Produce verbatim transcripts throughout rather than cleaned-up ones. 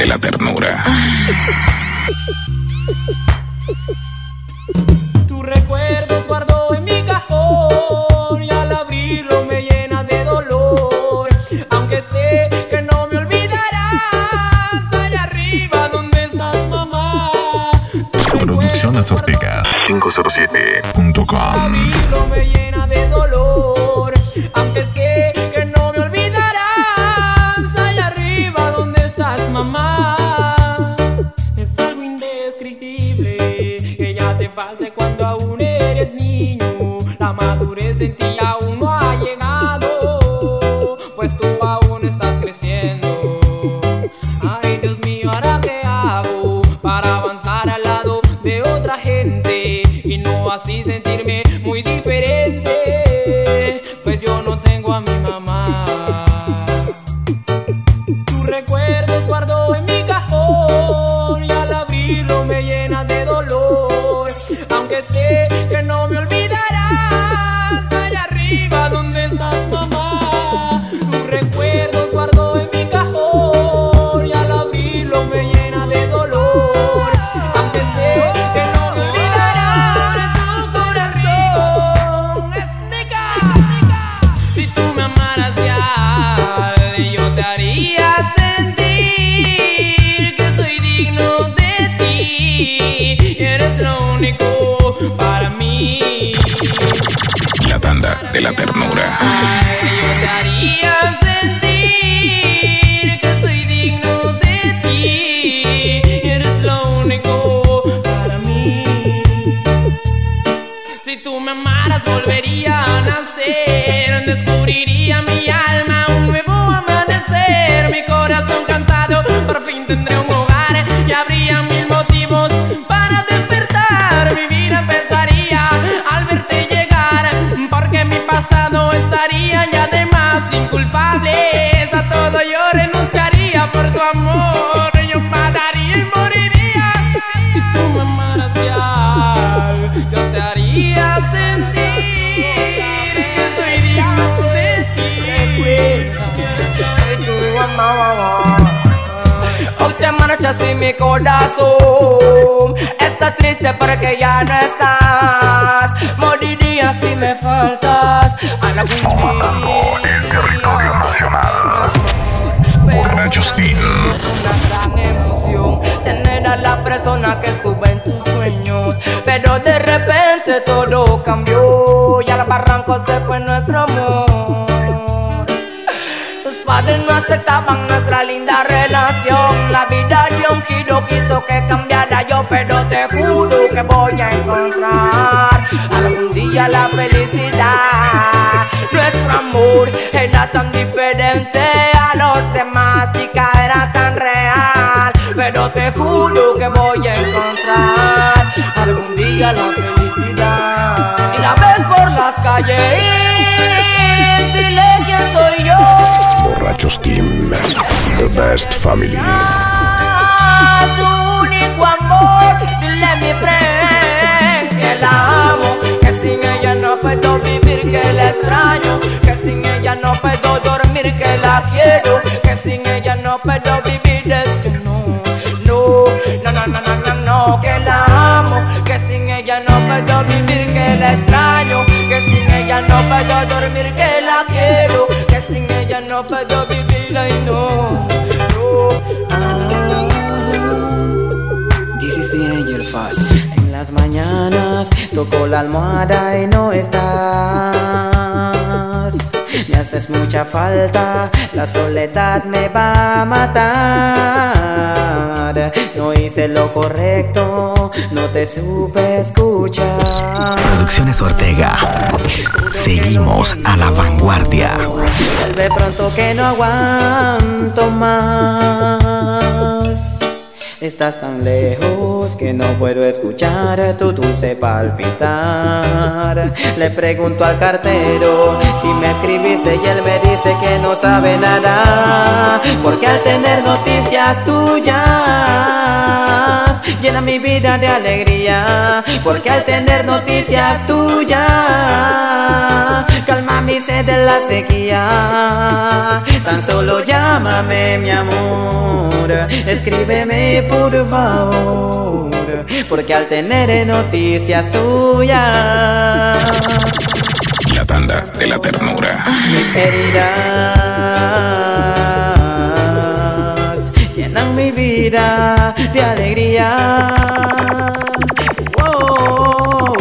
la ternura. Tus recuerdos guardo en mi cajón y al abrirlo me llena de dolor. Aunque sé que no me olvidarás, allá arriba donde estás, mamá. Producciones Ortega cinco cero siete punto com. Abrirlo me llena de dolor. Aunque sé que no me olvidarás, allá arriba donde estás, mamá. Es algo indescriptible que ya te falte cuando aún eres niño. La madurez en ti aún no ha llegado, pues tú aún estás creciendo. Ay, Dios mío, ¿ahora qué hago para avanzar al lado de otra gente y no así sentirme muy diferente? Pues yo no tengo a mi mamá. Tus recuerdos guardo en mi cajón y al abrirlo me llena de dolor. Aunque sé que no me olvidarás, allá arriba donde estás, mamá. Tus recuerdos guardo en mi cajón y al abrirlo me llena de dolor. Aunque sé que no me olvidarás, tu corazón es nega. Si tú me amaras ya, yo te haría sentir que soy digno de ti. Eres lo único para mí. La tanda de la ternura. Ay, yo te haría sentir que soy digno de ti. Eres lo único para mí. Si tú me amaras volvería a nacer, descubriría mi alma un nuevo amanecer. Mi corazón cansado por fin tendré un hogar y habría mil motivos para despertar. Mi vida empezaría al verte llegar, porque mi pasado estaría ya de más inculpables. A todo yo renunciaría por tu amor, yo mataría y moriría. Si tú me amaras ya, yo te haría sentir que soy digno de ti. Si tú amabas, hoy te marchas y mi corazón está triste porque ya no estás. Moriría si me faltas. Comandando el territorio nacional. Borrachos Team. Una gran emoción tener a la persona que estuvo en tus sueños, pero de repente todo cambió y al barranco se fue nuestro amor. Sus padres no aceptaban nuestra linda relación. La vida dio un giro, quiso que cambiara yo, pero te juro que voy a encontrar algún día la felicidad. Nuestro amor era tan diferente a los demás, chica, era tan real, pero te juro que voy a encontrar algún día la felicidad. Si la ves por las calles, dile quién soy yo. Borrachos Team. The best family. Ah, su único amor, dile mi friend que la amo, que sin ella no puedo vivir, que la extraño, que sin ella no puedo dormir, que la quiero, que sin ella no puedo vivir. Es que no, no, no, no, no, no, no, no, que la amo, que sin ella no puedo vivir, que la extraño, que sin ella no puedo dormir, que la quiero, que sin ella no puedo vivir. Ay, no, no, ah. This is the Angel Fast. En las mañanas toco la almohada y no estás. Me haces mucha falta, la soledad me va a matar. No hice lo correcto, no te supe escuchar. Producciones Ortega. Seguimos a la vanguardia. Vuelve pronto que no aguanto más. Estás tan lejos que no puedo escuchar tu dulce palpitar. Le pregunto al cartero si me escribiste y él me dice que no sabe nada, porque al tener noticias tuyas llena mi vida de alegría, porque al tener noticias tuyas calma mi mi sed de la sequía. Tan solo llámame, mi amor, escríbeme por favor, porque al tener noticias tuyas, la tanda de la ternura. mis heridas llenan mi vida de alegría. Oh,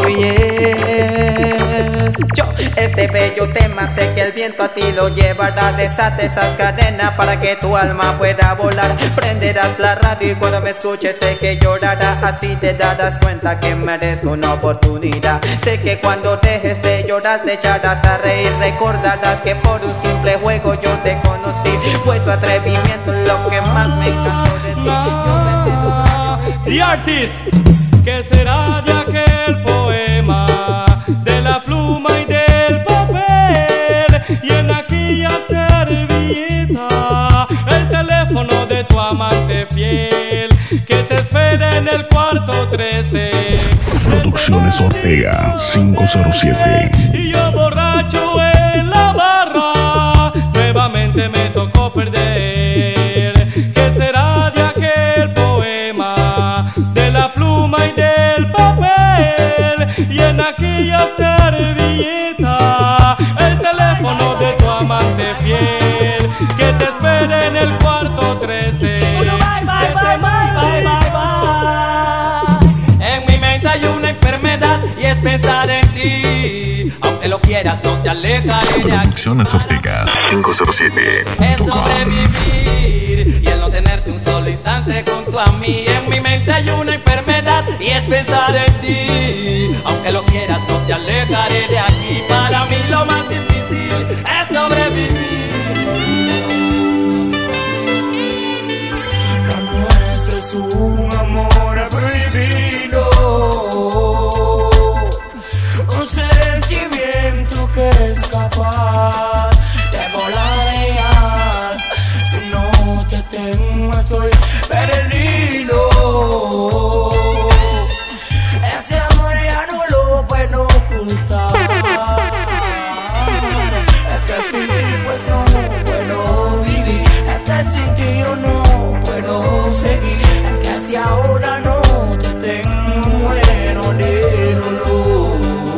yes. Yo, este bello tema, sé que el viento a ti lo llevará. Desate esas cadenas para que tu alma pueda volar. Prenderás la radio y cuando me escuches sé que llorará. Así te darás cuenta que merezco una oportunidad. Sé que cuando dejes de llorar te echarás a reír. Recordarás que por un simple juego yo te conocí. Fue tu atrevimiento lo que más me encantó de ti. Yo pensé en tus labios. The Artist. ¿Qué será de aquel poema? De la pluma y del papel. Y en aquella servilleta el teléfono de tu amante fiel, que te espera en el cuarto trece. Producciones Ortega cinco cero siete. Y yo borracho en la barra, nuevamente me tocó perder. ¿Qué será de aquel poema? De la pluma y del papel. Y en aquella servilleta el teléfono de tu amante fiel, que te espera en el cuarto trece. Uno, bye, bye, bye, bye, bye, bye, bye. En mi mente hay una enfermedad y es pensar en ti. Aunque lo quieras, no te alejaré de aquí. Producciones Ortega cinco cero siete punto Es com. sobrevivir y el no tenerte un solo instante junto a mí. En mi mente hay una enfermedad y es pensar en ti. Aunque lo quieras, no te alejaré de aquí. Para mí lo más difícil es sobrevivir. Lo nuestro es un amor prohibido, un sentimiento que es capaz de volar y ar. Si no te tengo estoy perdido. Este amor ya no lo puedo ocultar. Es que sin ti pues no puedo vivir. Es que sin ti yo no puedo seguir. Es que si ahora no te tengo muero de dolor.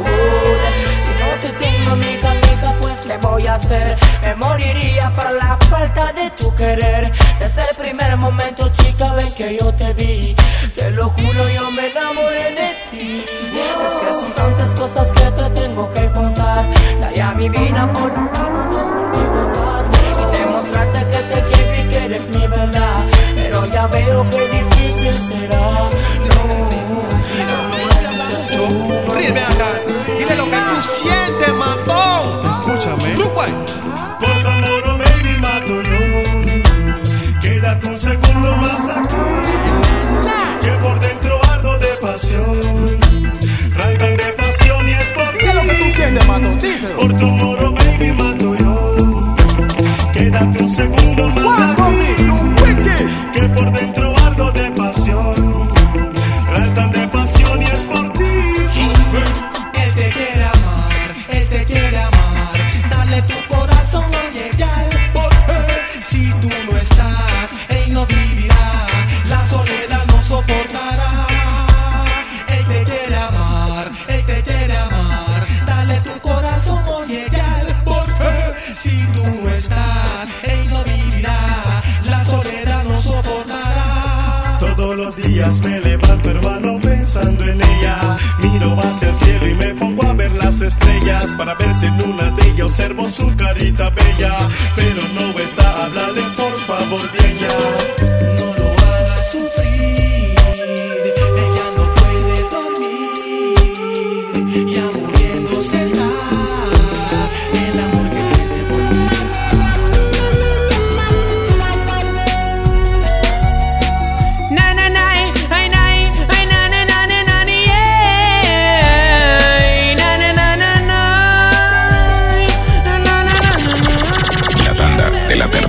Si no te tengo amiga, amiga, pues ¿qué voy a hacer? Me moriría por la falta de tu querer. Desde el primer momento, chica, ven que yo te vi. Te lo juro, yo me enamoré de ti. Es que son tantas cosas que te tengo que contar. Daría mi vida por un minuto contigo estar y demostrarte que te quiero y que eres mi verdad. Pero ya veo que difícil será. No, no me hagas eso. Ríe, ven acá. Dile lo que tú sientes, matón. Escúchame. Por tu amor, oh baby, mato yo. Quédate un segundo más aquí, que por dentro ardo de pasión. Rancan de pasión y es por ti. Dile lo que tú sientes, matón. Díselo. Por tu amor, oh baby, mato yo. Quédate un segundo más aquí, que por dentro ardo de pasión. Rancan de pasión y es por ti. Él te quiere amar, él te quiere amar. Dale tu corazón a llegar. Porque si tú no estás, él no vivirá. La soledad no soportará. Él te quiere amar, él te quiere amar. Dale tu corazón a llegar. Porque si tú no estás, él no vivirá. La soledad no soportará. Todos los días me levanto, hermano, pensando en ella. Miro hacia el cielo y me pongo a ver las estrellas, para ver si en una de ellas observo su carita bella. Pero no está, háblale por favor de ella. No lo hagas sufrir. Ella no puede dormir. Ya muriéndose está el amor que se te puede. Na na na, ay na, ay na na na na na, yeah. Na na na na na, na na na na. La tanda de la ternura.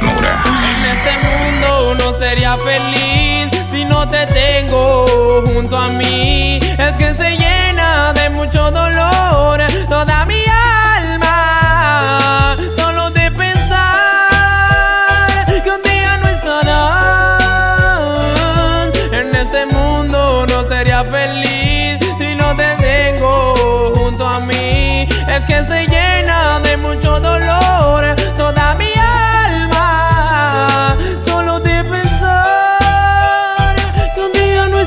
es que se llena de mucho dolor toda mi alma, solo de pensar que un día no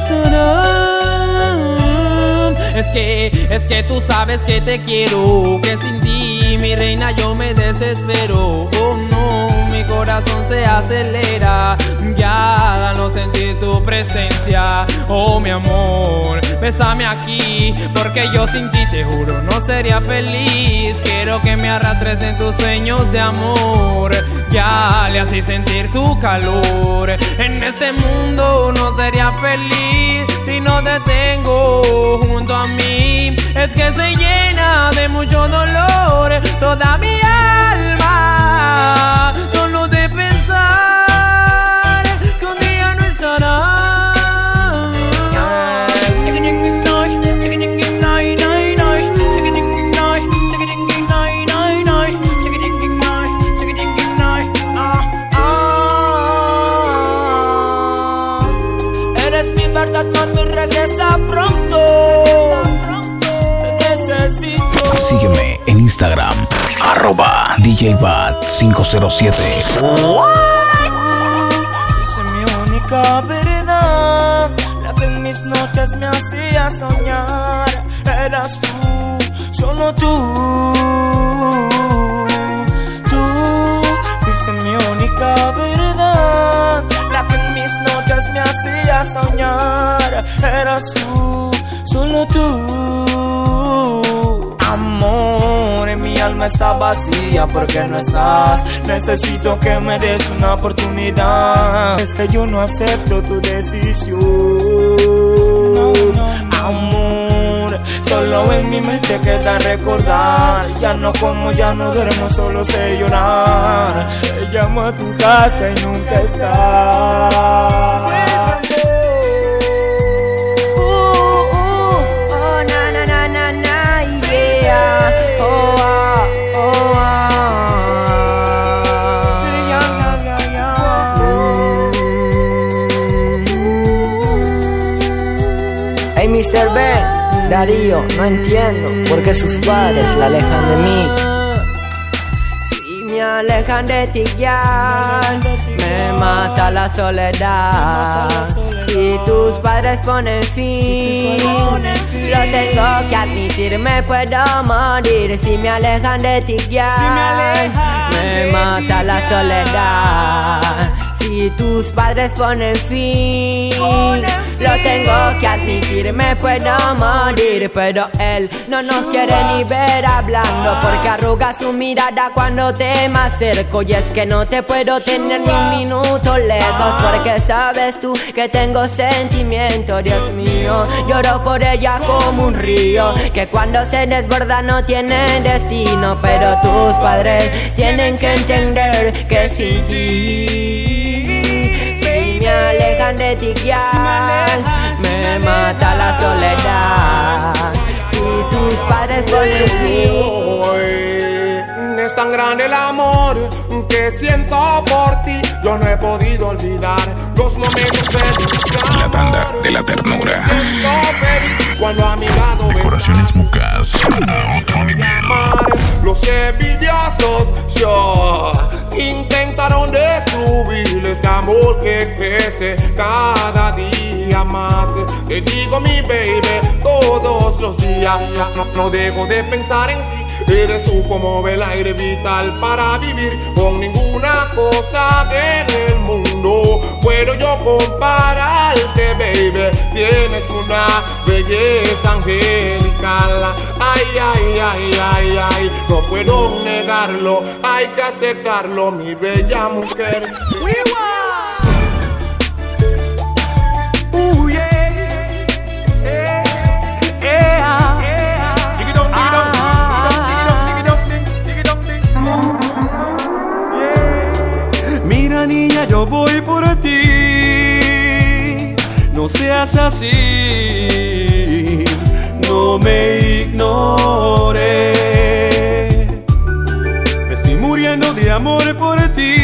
estarán. Es que, es que tú sabes que te quiero, que sin ti, mi reina, yo me desespero. Oh no, mi corazón se acelera ya al no sentir tu presencia. Oh mi amor, bésame aquí, porque yo sin ti te juro no sería feliz. Quiero que me arrastres en tus sueños de amor, ya le así sentir tu calor. En este mundo no sería feliz si no te tengo junto a mí. Es que se llena de mucho dolor toda mi alma, solo de pensar que un día no estará. Eres mi verdad, mami, regresa pronto. Te necesito. Sígueme en Instagram, arroba D J Bat cinco cero siete. Dice mi única verdad, la que en mis noches me hacía soñar. Eras tú, solo tú. Tú fuiste mi única verdad, la que en mis noches me hacía soñar. Eras tú, solo tú. Amor, mi alma está vacía porque no estás. Necesito que me des una oportunidad. Es que yo no acepto tu decisión. Amor, solo en mi mente queda recordar. Ya no como, ya no duermo, solo sé llorar. Te llamo a tu casa y nunca estás. Hey mister B, Darío, no entiendo por qué sus padres la alejan de mí. Si me alejan de ti ya, me mata la soledad. Si tus padres ponen fin, lo tengo que admitir, me puedo morir. Si me alejan de ti ya, me mata la soledad. Si tus padres ponen fin, lo tengo que admitir, me puedo morir. Pero él no nos quiere ni ver hablando, porque arruga su mirada cuando te me acerco. Y es que no te puedo tener ni un minuto lejos, porque sabes tú que tengo sentimiento. Dios mío, lloro por ella como un río, que cuando se desborda no tiene destino. Pero tus padres tienen que entender que sin ti me alejan de ti ya, me mata la soledad. Si tus padres ponen fin, es tan grande el amor que siento por ti. Yo no he podido olvidar los momentos de la banda de la ternura. Cuando a mi lado Decoraciones Mucas. los envidiosos yo intentaron destruir este amor que crece cada día más. Te digo mi baby todos los días, no, no dejo de pensar en ti. Eres tú como el aire vital para vivir. Con ninguna cosa en el mundo puedo yo compararte, baby. Tienes una belleza angelical. Ay, ay, ay, ay, ay. No puedo negarlo, hay que aceptarlo, mi bella mujer. Uh, yeah. Eh, eh, ah. Mira niña, yo voy por ti, no seas así, no me ignores. Me estoy muriendo de amor por ti,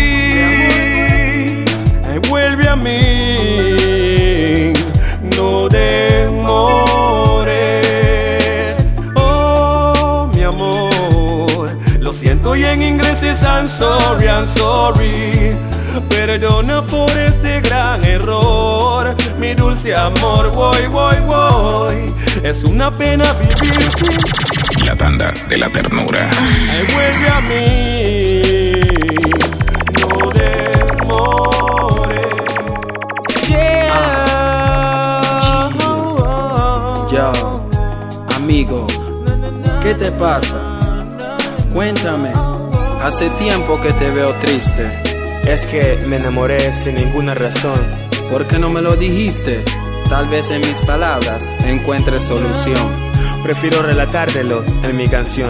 eh, vuelve a mí, no demores. Oh, mi amor. siento y en inglés es I'm sorry, I'm sorry. Perdona por este gran error, mi dulce amor, voy, voy, voy. Es una pena vivir sin... La tanda de la ternura. Ay, vuelve a mí, no demores. Yeah. Ah. Yo, amigo, ¿qué te pasa? Cuéntame, hace tiempo que te veo triste. Es que me enamoré sin ninguna razón. ¿Por qué no me lo dijiste? Tal vez en mis palabras encuentres solución. Prefiero relatártelo en mi canción.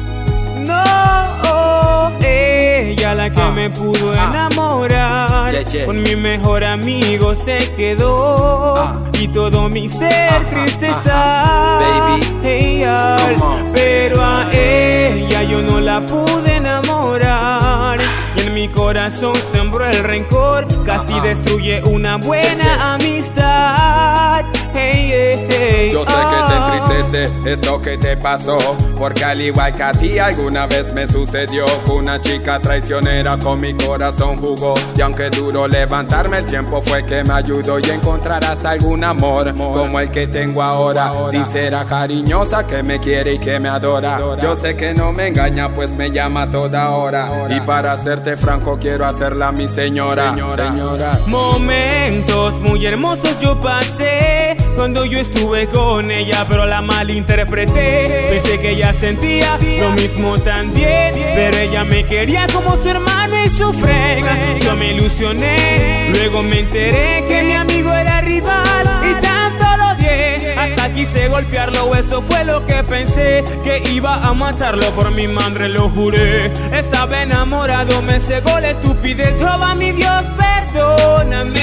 No, ella la que ah, me pudo ah, enamorar. yeah, yeah. Con mi mejor amigo se quedó. Ah, y todo mi ser ah, triste ah, está. Baby, ella, pero a ella yo no la pude enamorar. Y en mi corazón sembró el rencor, casi uh-huh. destruye una buena yeah. amistad. Hey, hey, hey, Yo sé oh. que te entristece esto que te pasó, porque al igual que a ti alguna vez me sucedió que una chica traicionera con mi corazón jugó. Y aunque duro levantarme, el tiempo fue que me ayudó y encontrarás algún amor como el que tengo ahora, sincera, cariñosa, que me quiere y que me adora. Yo sé que no me engaña, pues me llama a toda hora, y para hacerte franco quiero hacerla mi señora. Señora. Señora. Momentos muy hermosos yo pasé cuando yo estuve con ella, pero la malinterpreté. Pensé que ella sentía lo mismo también, pero ella me quería como su hermano y su friend. Yo me ilusioné, luego me enteré que mi amigo era rival y tanto lo odié, hasta quise golpearlo. Eso fue lo que pensé, que iba a matarlo, por mi madre lo juré. Estaba enamorado, me cegó la estupidez. Jehová mi Dios, perdóname.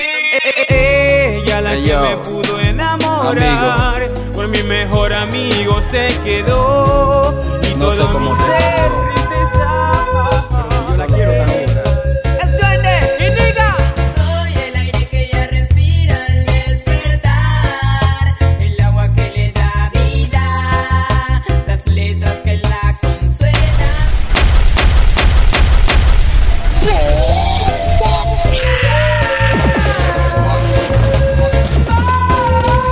Ella la que me pudo enamorar, amigo. Por mi mejor amigo se quedó y no todo sé cómo mi ser triste está. Yo la quiero también. Es duende y diga. Soy el aire que ella respira al despertar, el agua que le da vida, las letras que la consuelan.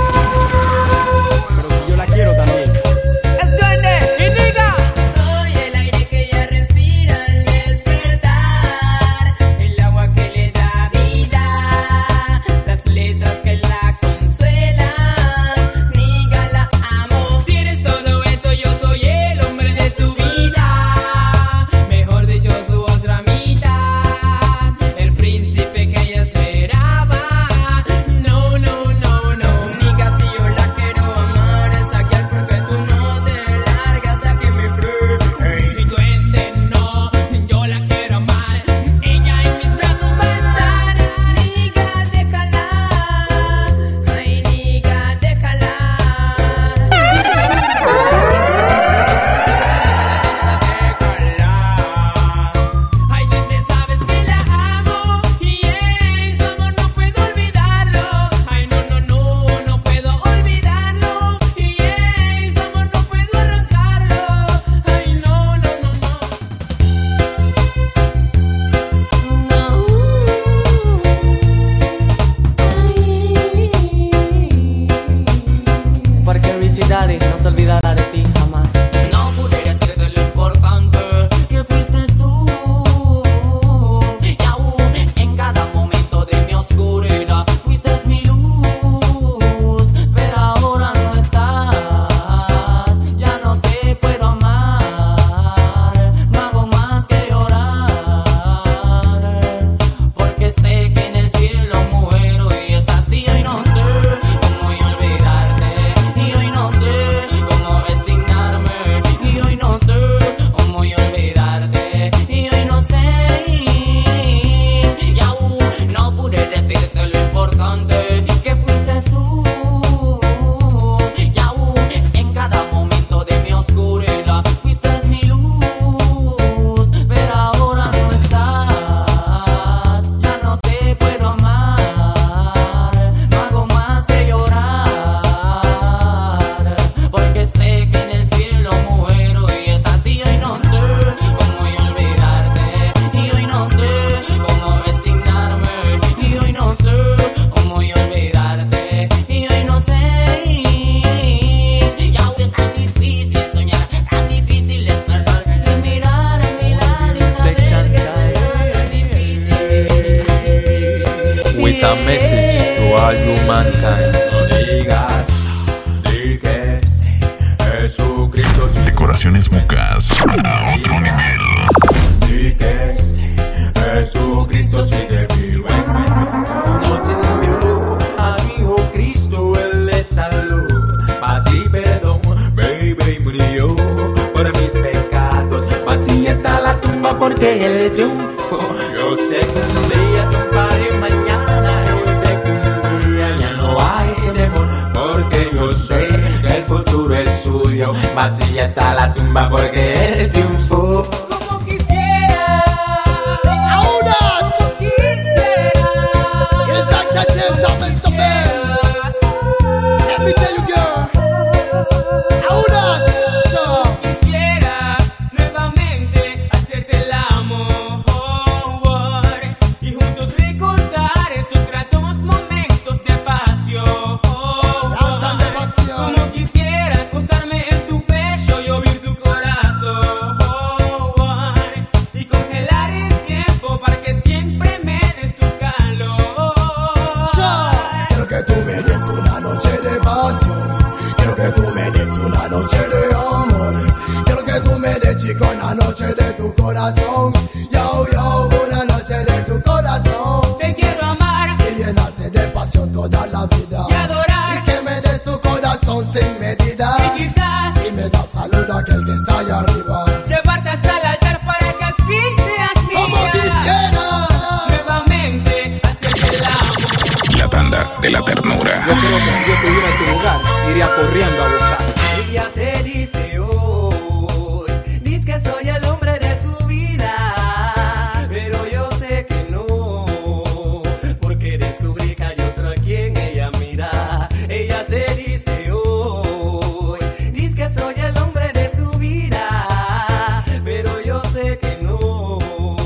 Yo la quiero también. Es duende y diga. Soy el Colaboraciones Mucas a otro nivel. Y que Jesucristo sigue vivo en mí. Nos envió a mi hijo Cristo, Él es salud, paz y perdón, baby, murió por mis pecados. Vacía está la tumba porque Él triunfó. Yo sé que un día triunfaré mañana. Yo sé que un día ya no hay temor, porque yo sé que el futuro es suyo. Vacía está la tumba porque Él triunfó. Una noche de tu corazón, yo, yo, una noche de tu corazón. Te quiero amar y llenarte de pasión toda la vida. Y adorar y que me des tu corazón sin medida. Y quizás si me das salud a aquel que está allá arriba, llevarte hasta el altar para que así seas mía. Como quisiera nuevamente hacerte el amor. La tanda de la ternura. Yo creo que si yo estuviera en tu lugar, iría corriendo a buscar. Ella te dice hoy, dice que soy el hombre de su vida, pero yo sé que no, porque descubrí que hay otro a quien ella mira. Ella te dice hoy, dice que soy el hombre de su vida, pero yo sé que no,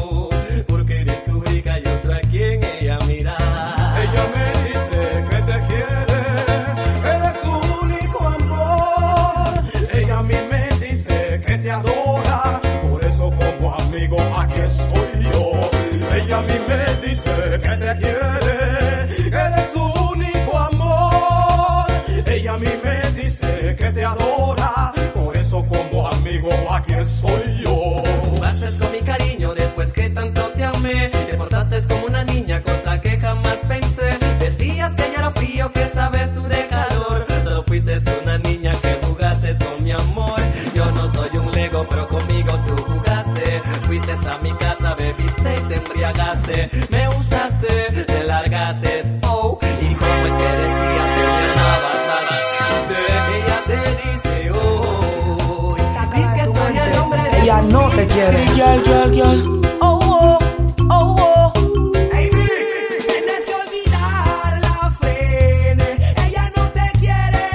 porque descubrí que hay otro a quien ella mira. Ella me dice que te quiere, eres su único amor. Ella a mí me dice que te adora, por eso como amigo aquí estoy yo. Ella a mí me dice que te quiere, eres su único amor. Ella a mí me dice que te adora, por eso como amigo aquí estoy yo. Jugaste con mi cariño después que tanto te amé, te portaste como una niña, cosa que jamás pensé. Decías que ya era frío, que sabes tú de calor, solo fuiste una niña que jugaste con mi amor. Yo no soy un Lego, pero conmigo tú jugaste. Fuiste a mi casa, bebiste y te embriagaste. Me usaste, te largaste, oh. Y cómo es que decías que me amabas, nada. Ella te dice, oh, dice que soy el hombre de ella no te quiere. Girl, girl, girl. Oh, oh, oh, oh. Hey, tienes que olvidar la fe. Ella no te quiere,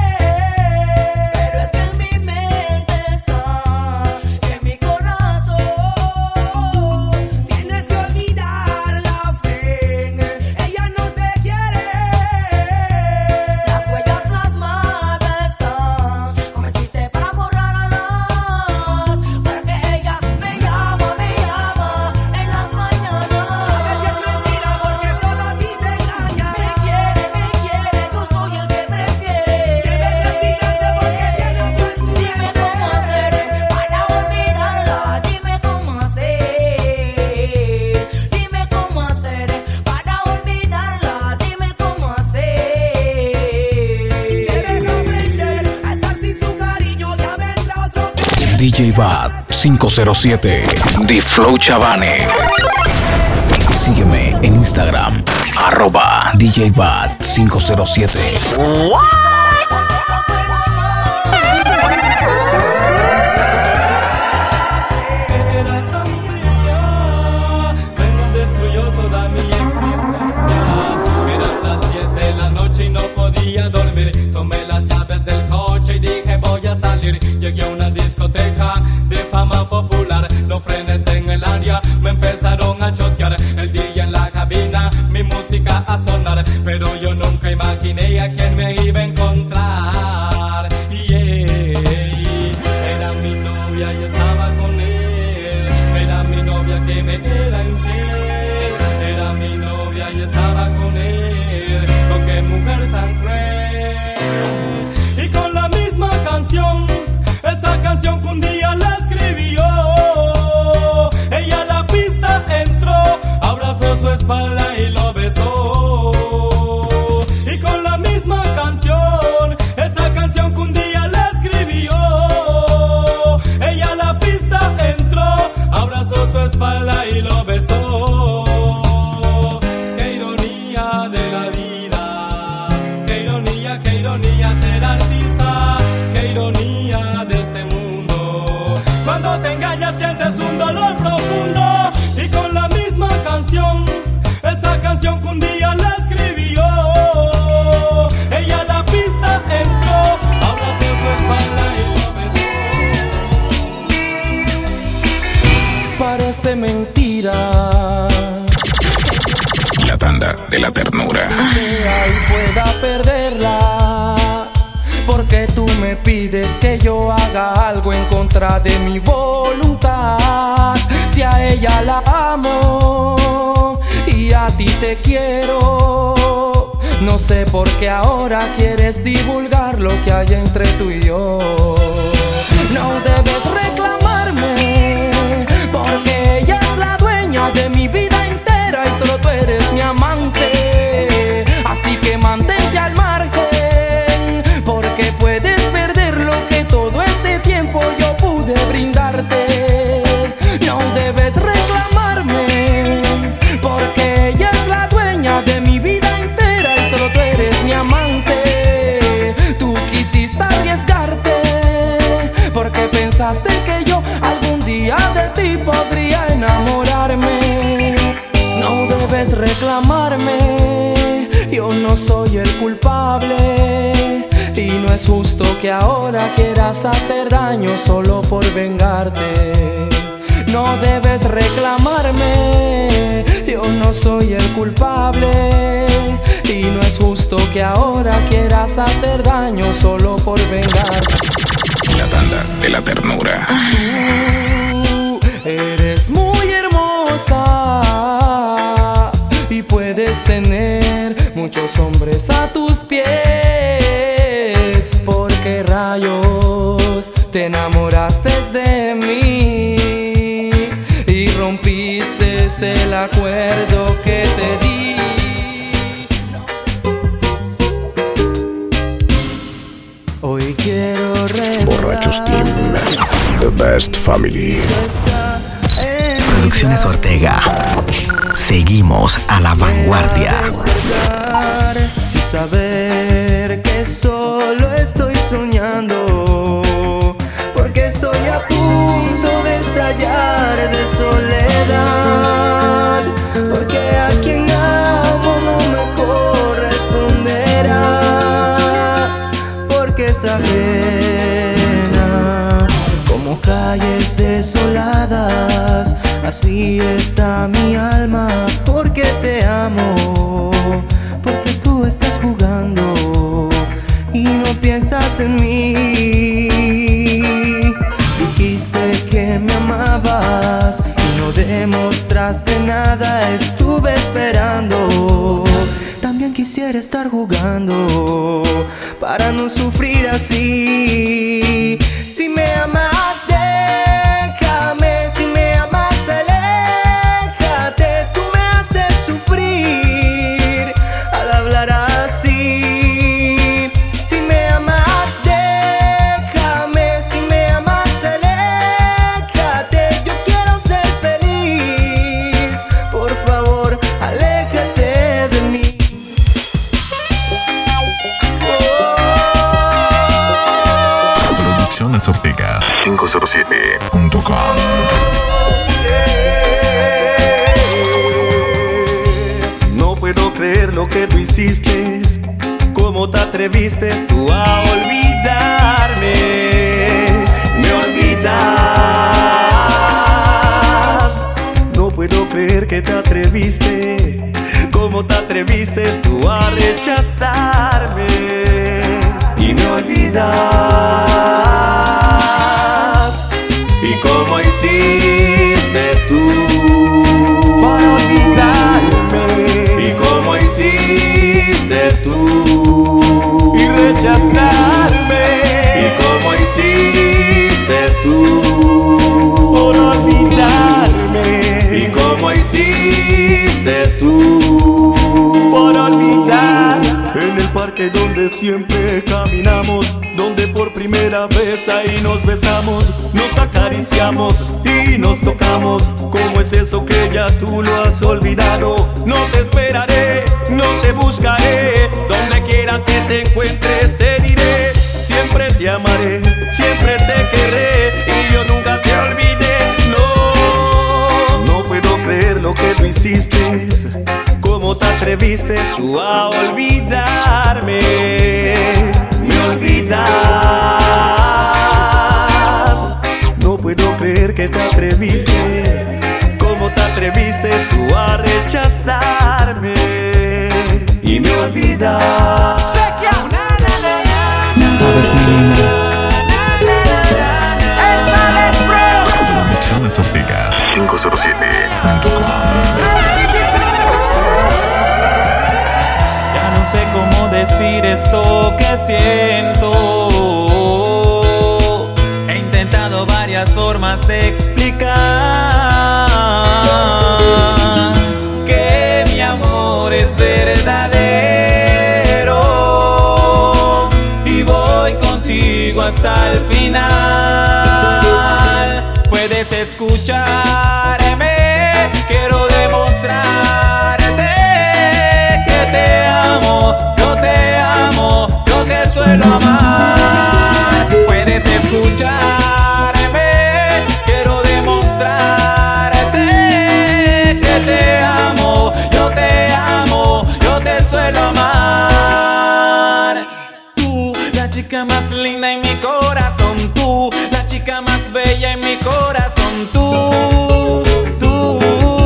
pero es que en mi mente está, en mi corazón. Tienes que olvidar la fe. Ella no te quiere. Las huellas plasmadas están, como hiciste para borrarlas, porque ella me llama, me llama en las mañanas. Sabes que es mentira porque solo a ti te engaña. Me quiere, me quiere, tú soy el que prefiere. Debes decirte porque tiene otro en su Dime cómo hacer para olvidarla. Dime cómo hacer. Dime cómo hacer para olvidarla. Dime cómo hacer. Debes aprender a estar sin su cariño. Ya vendrá otro. D J Bad cinco cero siete The Flow Chavane. Sígueme en Instagram, arroba D J Bad cinco cero siete. Destruyó toda mi existencia. Eran las diez de la noche y no podía dormir. Tomé las llaves del coche y dije voy a salir. Llegué a una discoteca de fama popular. Los frenes en el área me empezaron a chotear. El D J en la cabina, mi música a sonar. Pero yo nunca imaginé a quién me iba a encontrar. Yeah. Era mi novia y estaba con él. Era mi novia que me era infiel. Era mi novia y estaba con él. Con qué mujer tan cruel. Y con la misma canción, esa canción con espalda y lo besó. Qué ironía de la vida, qué ironía, qué ironía ser artista, qué ironía de este mundo. Cuando te engañas sientes un dolor profundo y con la misma canción, esa canción que un día la escribió, ella a la pista entró, abrazó su espalda y lo besó. Parece mentira La tanda de la ternura. sea y pueda perderla, porque tú me pides que yo haga algo en contra de mi voluntad. Si a ella la amo y a ti te quiero, no sé por qué ahora quieres divulgar lo que hay entre tú y yo. No debes reclamarme, porque ella es la dueña de mi vida entera y solo tú eres mi amante. Así que mantente al margen, porque puedes perder lo que todo este tiempo yo pude brindarte. No debes reclamarme, porque ella es la dueña de mi vida entera y solo tú eres mi amante. Tú quisiste arriesgarte, porque pensaste que yo algún día de ti podría enamorarme. No debes reclamarme, yo no soy el culpable, y no es justo que ahora quieras hacer daño solo por vengarte. No debes reclamarme, yo no soy el culpable, y no es justo que ahora quieras hacer daño solo por vengarte. La tanda de la ternura. Tú eres muy hermosa y puedes tener muchos hombres a tus pies. ¿Por qué rayos te enamoraste de mí y rompiste el acuerdo que te di? Hoy quiero Borrachos Team, The Best Family. Producciones Ortega. Seguimos a la vanguardia. Y saber que solo estoy soñando, porque estoy a punto de estallar de soledad, porque a quien amo no me corresponderá, porque esa pena como calles desoladas, así está mi alma, porque te amo, porque tú estás jugando y no piensas en mí. Dijiste que me amabas y no demostraste nada, estuve esperando. También quisiera estar jugando para no sufrir así. Si me amas, déjame. Si me amas, aléjate. Tú me haces sufrir al hablar así. Si me amas, déjame. Si me amas, aléjate. Yo quiero ser feliz. Por favor, aléjate de mí. Producciones Ortega cinco cero siete punto com. No puedo creer lo que tú hiciste. ¿Cómo te atreviste tú a olvidarme? Me olvidas. No puedo creer que te atreviste. ¿Cómo te atreviste tú a rechazarme? Y me olvidas. ¿Y cómo hiciste tú para olvidarme? ¿Y cómo hiciste tú y rechazarme? ¿Y cómo hiciste tú por olvidarme? ¿Y cómo hiciste tú por olvidar? En el parque donde siempre caminamos, donde por primera vez ahí nos besamos, nos acariciamos y nos tocamos. ¿Cómo es eso que ya tú lo has olvidado? No te esperaré, no te buscaré. Donde quiera que te encuentres te diré: siempre te amaré, siempre te querré y yo nunca te olvidé. No, no puedo creer lo que tú hiciste. ¿Cómo te atreviste tú a olvidarme? Me olvidas. No puedo creer que te atreviste. ¿Cómo te atreviste tú a rechazarme? Y me olvidas. Sabes, mi niña. Producciones Ortega cinco cero siete punto com. Ya no sé cómo decir esto que siento. He intentado varias formas de explicar que mi amor es verdadero y voy contigo hasta el final. Puedes escucharme, quiero demostrarte que te amo, yo te amo, yo te suelo amar. Puedes escucharme, quiero demostrarte que te amo, yo te amo, yo te suelo amar. Tú, la chica más linda en mi corazón, tú, la chica más bella en mi corazón, tú, tú.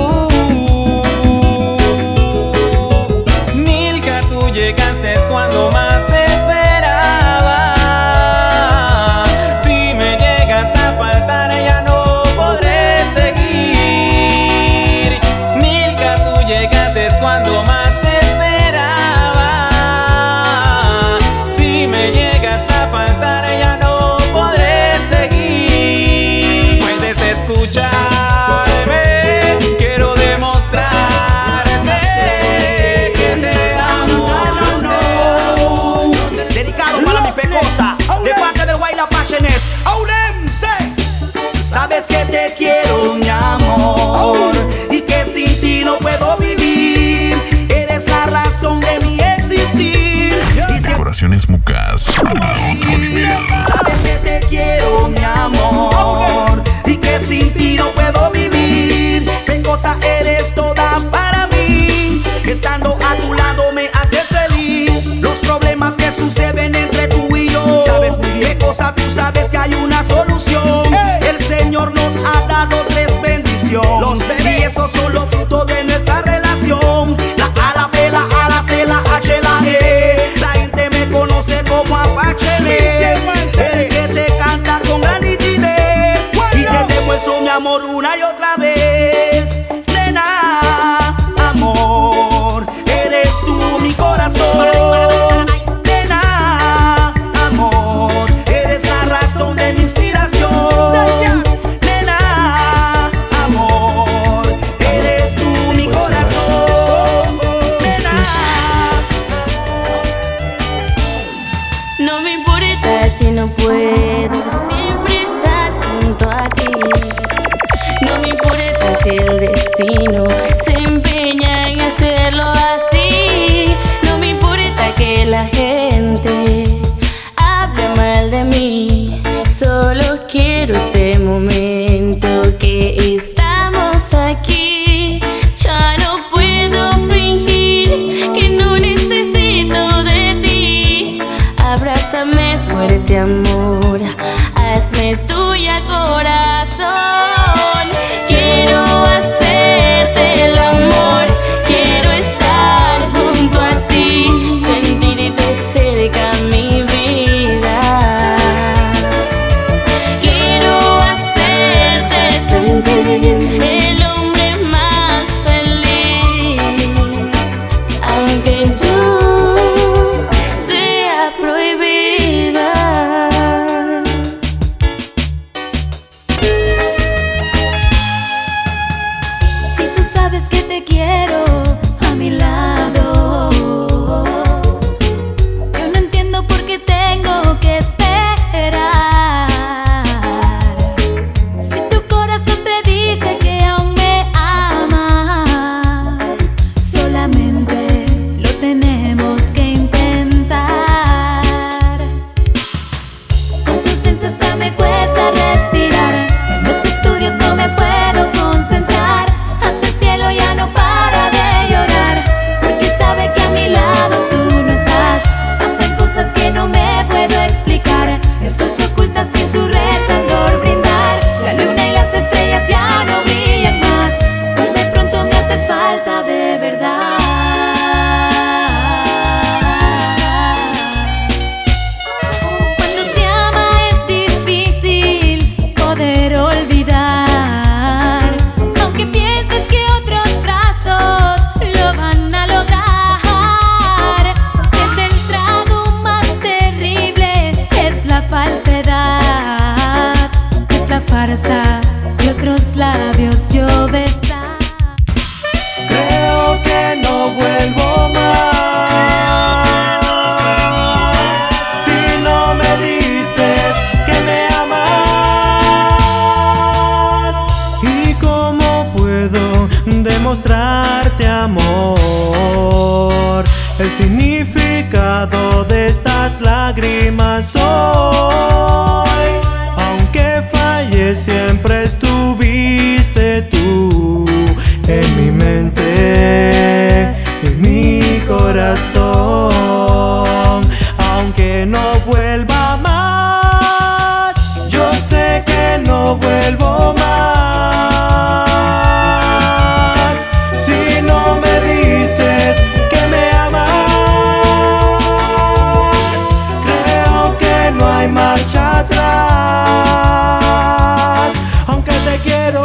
Milka, tú llegaste cuando más te esperaba. Si me llegas a faltar ya no podré seguir. Milka, tú llegaste cuando más te esperaba. Si me llegas a faltar ya no podré seguir. Puedes escucharme, quiero demostrarte que te amo. Dedicado para mi pecosa, de parte del Guayla Pachenes. Sabes que te quiero, mi amor, y que sin ti no puedo vivir. Eres la razón de mi existir. Y si Decoraciones Mucas. sabes que te quiero, mi amor, y que sin ti no puedo vivir. Pecosa, eres toda para mí. Estando a tu lado me haces feliz. Los problemas que suceden entre tú y yo, sabes muy bien, Pecosa, tú sabes que hay una solución. El Señor nos ha dado tres bendiciones, los y esos son los frutos de nuestra relación. La A, la B, la A, la C, la H, la E. La gente me conoce como Apachenes, el que te canta con gran nitidez y te demuestro mi amor una y otra vez. Nena, amor, eres tú mi corazón. Nena, amor, eres la razón de mi inspiración. Nena, amor, eres tú mi corazón. Nena, no me importa si no puedo siempre estar junto a ti. No me importa si el destino se empeña en hacerlo así. No me importa que la gente hable mal de mí. Solo quiero este momento que estamos aquí. Ya no puedo fingir que no necesito de ti. Abrázame fuerte, amor, hazme tuya, corazón. Quiero hacerte labios yo besar. Creo que no vuelvo más si no me dices que me amas. ¿Y cómo puedo demostrarte amor? El significado de estas lágrimas hoy. Aunque fallé, siempre estuviste tú en mi mente, en mi corazón. Aunque no vuelva más, yo sé que no vuelvo más si no me dices que me amas. Creo que no hay marcha atrás. Aunque te quiero,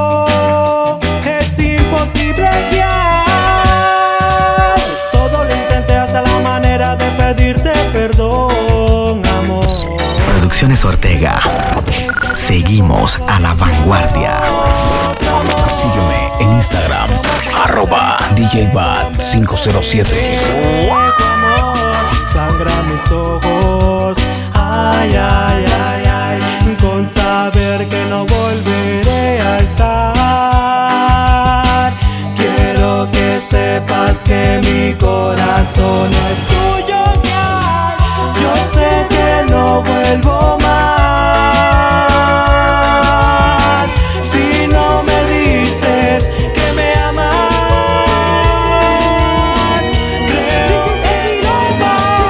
es imposible guiar. Todo lo intenté hasta la manera de pedirte perdón, amor. Producciones Ortega. Seguimos a la vanguardia. Sígueme en Instagram, arroba D J Bat cinco cero siete. Sangra mis ojos, ay, ay, ay, ay, con saber que no volveré a estar. Quiero que sepas que mi corazón es tuyo, ya. Yo sé que no vuelvo más si no me dices que me amas. Creo que no vas.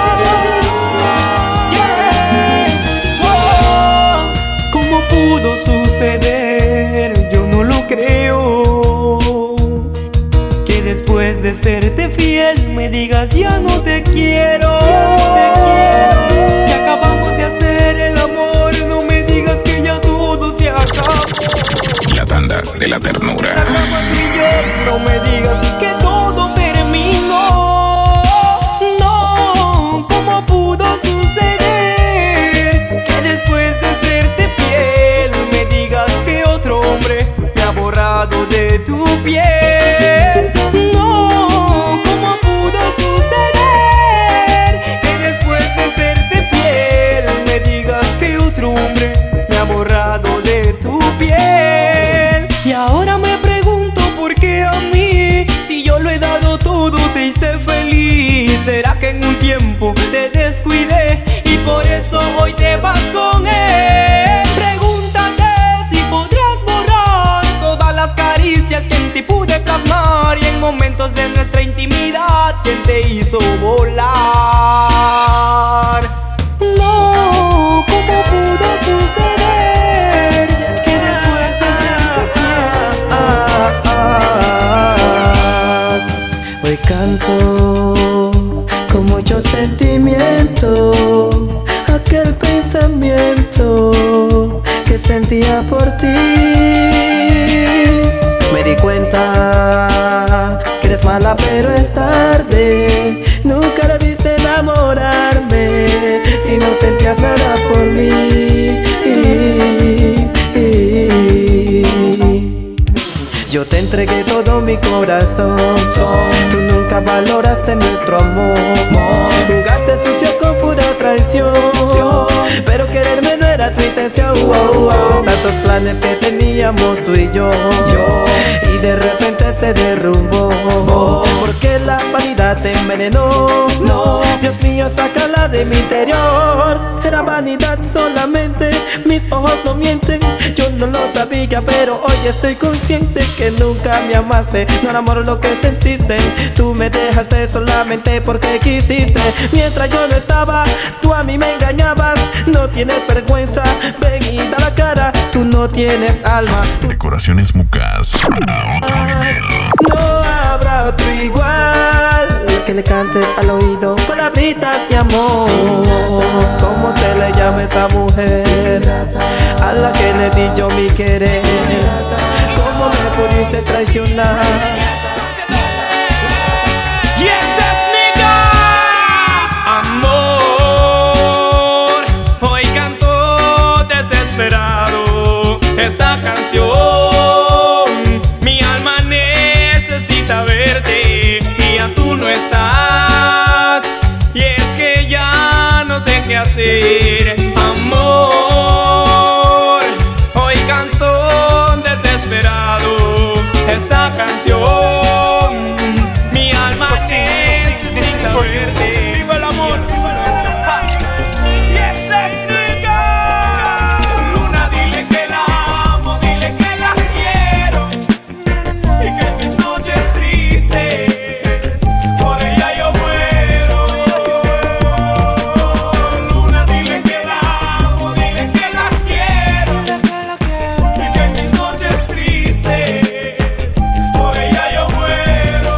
Yeah. Oh, ¿cómo pudo suceder? Yo no lo creo. Que después de serte fiel me digas ya no te quiero. Te quiero. Si acabamos de hacer el amor, no me digas que ya todo se acabó. La tanda de la ternura. No me digas que todo terminó. No, ¿cómo pudo suceder? Que después de serte fiel me digas que otro hombre me ha borrado de tu piel. No, ¿cómo pudo suceder? Que después de serte fiel me digas que otro hombre me ha borrado de tu piel. Y ahora me pregunto por qué a mí, si yo lo he dado todo, te hice feliz. ¿Será que en un tiempo te descuidé y por eso hoy te vas con él? Pregúntate si podrás borrar todas las caricias que en ti pude plasmar, y en momentos de nuestra intimidad quien te hizo volar. No, ¿cómo pudo suceder? Que después de serte fiel, hoy canto con mucho sentimiento aquel pensamiento que sentía por ti. Me di cuenta que eres mala pero es tarde. Nunca debiste enamorarme si no sentías nada por mí. Yo te entregué todo mi corazón, tú nunca valoraste nuestro amor. Jugaste sucio con pura traición, pero quererme no era tu intención. Tantos planes que teníamos tú y yo, y de repente se derrumbó, porque la vanidad te envenenó. Dios mío, sácala de mi interior. Era vanidad solamente, mis ojos no mienten. Yo no lo sabía, pero hoy estoy consciente que nunca me amaste. No era amor lo que sentiste. Tú me dejaste solamente porque quisiste. Mientras yo no estaba, tú a mí me engañabas. No tienes vergüenza, ven y da la cara. Tú no tienes alma. Decoraciones Mucas. No habrá otro igual que le cante al oído palabritas de amor. ¿Cómo se le llama esa mujer a la que le di yo mi querer? ¿Cómo me pudiste traicionar? Y ese es nigga. Amor, hoy canto desesperado esta canción. hacer, amor. Hoy canto desesperado esta canción. Mi alma necesita verte. Viva el amor. Luna, dile que la amo, dile que la quiero y que en mis noches tristes por ella yo muero. Luna, dile que la amo, dile que la quiero y que en mis noches tristes por ella yo muero.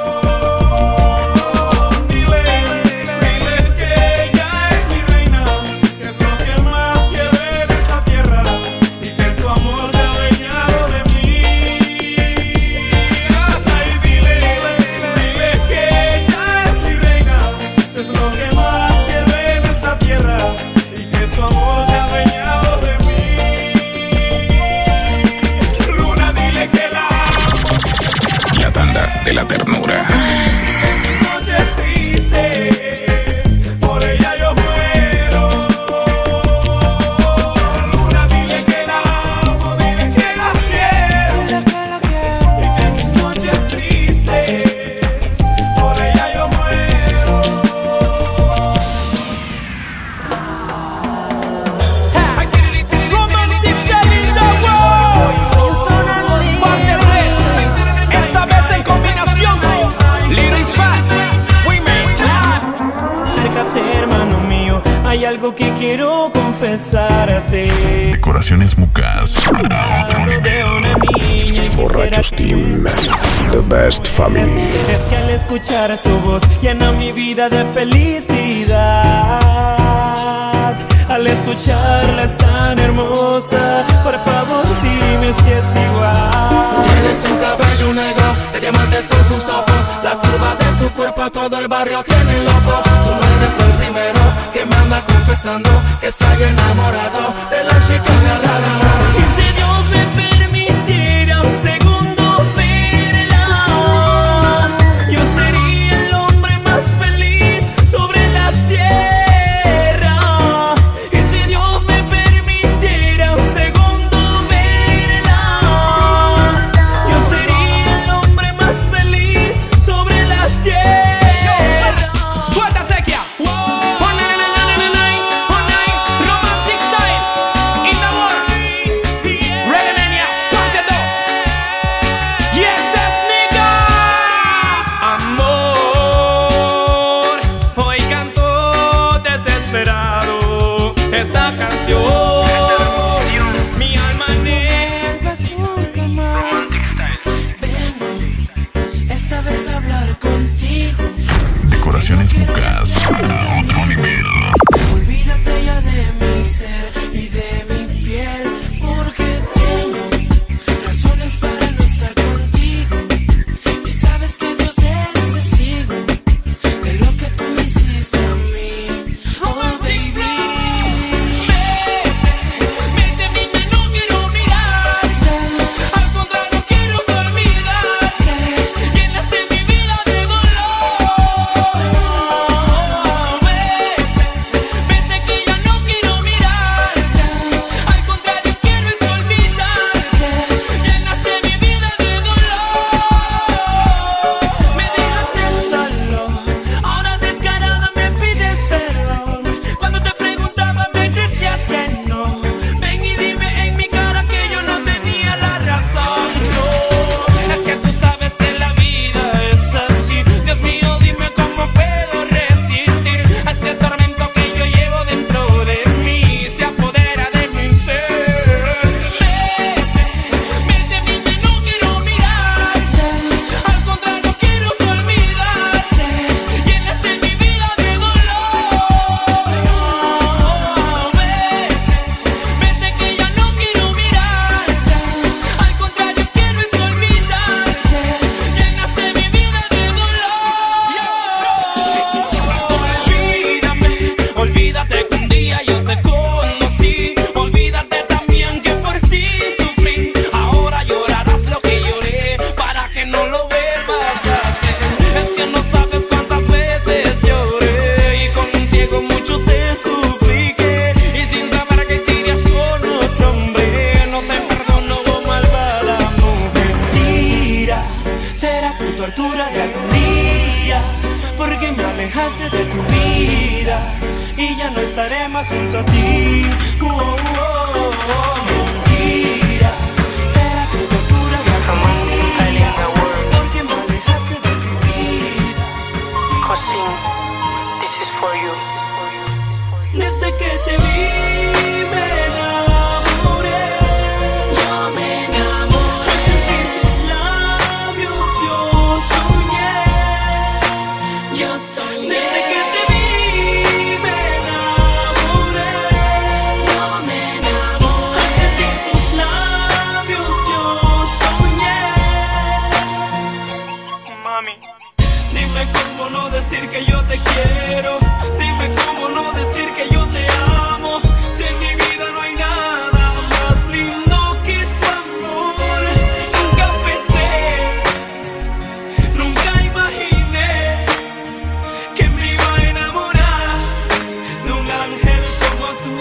Dile, dile que ella es mi reina, que es lo que más quiero en esta tierra y que su amor se ha adueñado de mí. Ay, dile, dile que ella es mi reina, es lo que más quiero en esta tierra y que su amor se ha adueñado de mí. Luna, dile que la La tanda de la ternura. noches tristes, por ella yo muero. Luna, dile que la amo, dile que la quiero y que en mis noches tristes, por ella yo muero. Romantic Selling the World. Parte tres, esta vez en combinación con Little Fast, Women. Acércate, hermano mío, hay algo que quiero confesarte. Decoraciones Mucas. Hablando de una niña y Borrachos Team, The Best Family. es que al escuchar su voz llena mi vida de felicidad. Al escucharla es tan hermosa, por favor dime si es igual. Tienes un cabello negro, de diamantes son sus ojos. La curva de su cuerpo todo el barrio tiene loco. Tú no eres el primero que me anda confesando que se haya enamorado de la chica rara. Y si Dios me permitiera un segundo verla, yo sería el hombre más feliz sobre la tierra. Y si Dios me permitiera un segundo verla, yo sería el hombre más feliz sobre la tierra. Suelta sequía. Romantic Style in the world. tortura de agonía, porque me alejaste de tu vida y ya no estaré más junto a ti. Oh, oh, oh, oh, mentira, será tu tortura de agonía, porque me alejaste de tu vida. Cousin, this is for you. Desde que te vi me enamoré, yo me enamoré. Al sentir tus labios yo soñé, yo soñé. Desde que te vi me enamoré, yo me enamoré. Al sentir tus labios yo soñé. Mami, dime cómo no decir que yo te quiero. Dime cómo no decir que yo te amo. Si en mi vida no hay nada más lindo que tu amor. Nunca pensé, nunca imaginé que me iba a enamorar de un ángel como tú.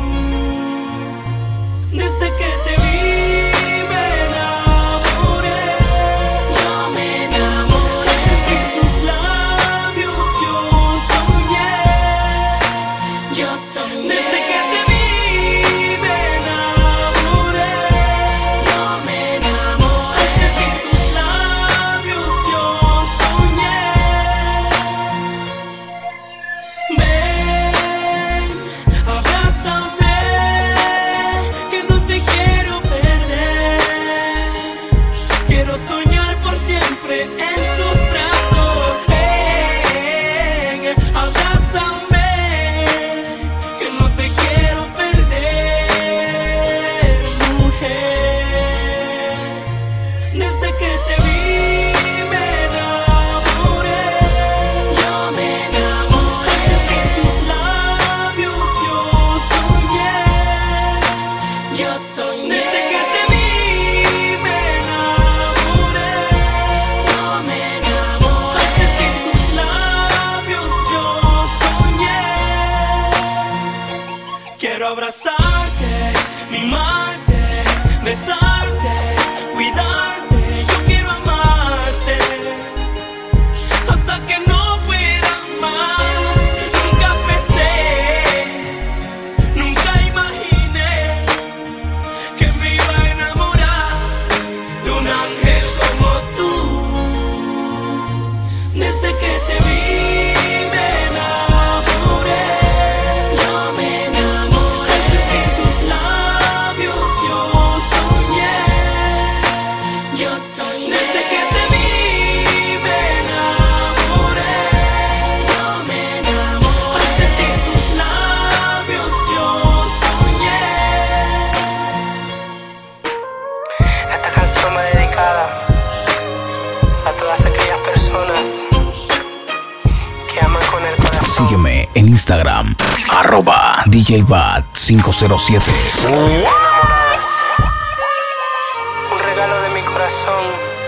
Desde que te vi me enamoré, yo me enamoré. Al sentir tus labios yo soñé, yo soñé. Desde que te vi me enamoré, yo me enamoré. Al sentir tus labios yo soñé. Ven, abrázame, que no te quiero perder. Quiero soñar por siempre en tus brazos. Ven, abrázame, que no te quiero perder, mujer. Desde que te vi me enamoré, yo me enamoré. Al sentir tus labios yo soñé, yo soñé. Desde que te vi me enamoré, yo me enamoré. Al sentir tus labios yo soñé. Quiero abrazarte, mimarte, besarte, cuidarte. Yo quiero amarte hasta que no pueda más. Nunca pensé, nunca imaginé que me iba a enamorar de un ángel como tú. Desde que te vi me enamoré, yo me enamoré. Al sentir tus labios yo soñé, yo soñé. Desde que te vi me enamoré, yo me enamoré. Al sentir tus labios yo soñé. esta canción va dedicada a todas aquellas personas que aman con el corazón. Sígueme en Instagram, arroba D J Bat cinco cero siete. Enamoradas, un regalo de mi corazón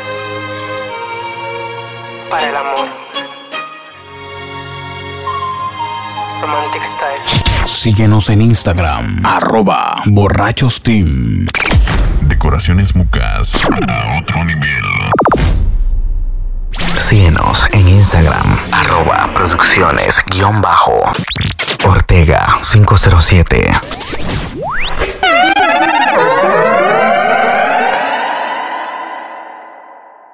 para el amor. Romantic Style. Síguenos en Instagram, arroba Borrachos Team. Decoraciones Mucas a otro nivel. Síguenos en Instagram, arroba producciones guión bajo Ortega cinco cero siete.